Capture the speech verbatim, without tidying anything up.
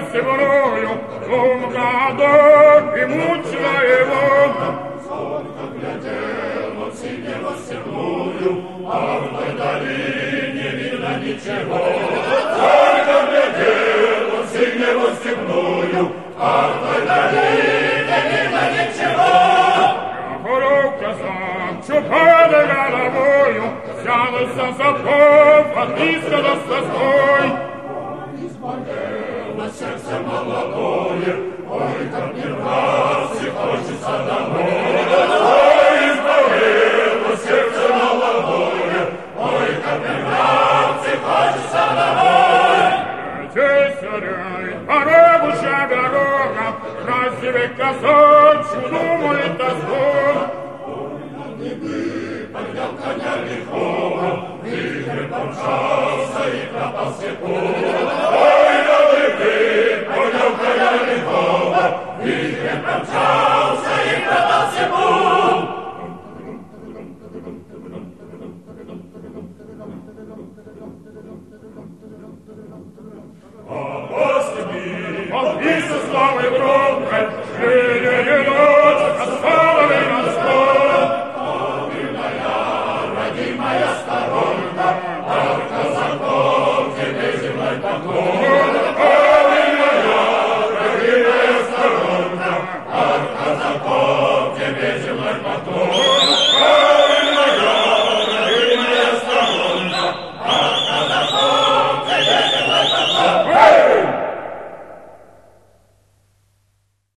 земною, умгадок и мучила его. Зорко глядел он синего степную, а в той дали не видно ничего. Зорко глядел он синего степную, а в той дали не видно ничего. Рука сам чупала головою, взялась за сапог, отпискала с тоской. Изболело сердце молодое, ой, как не раз и хочется домой. Ой, изболело сердце молодое, ой, как не раз и хочется домой. Здесь орёет порогущая дорога, красивый косой, думает тоской. Поднял коня лихого, вихрь помчался и пропал степу. Ой, на лыжи, поднял коня лихого, вихрь помчался и пропал степу. А по степи, Он висел славой в рот.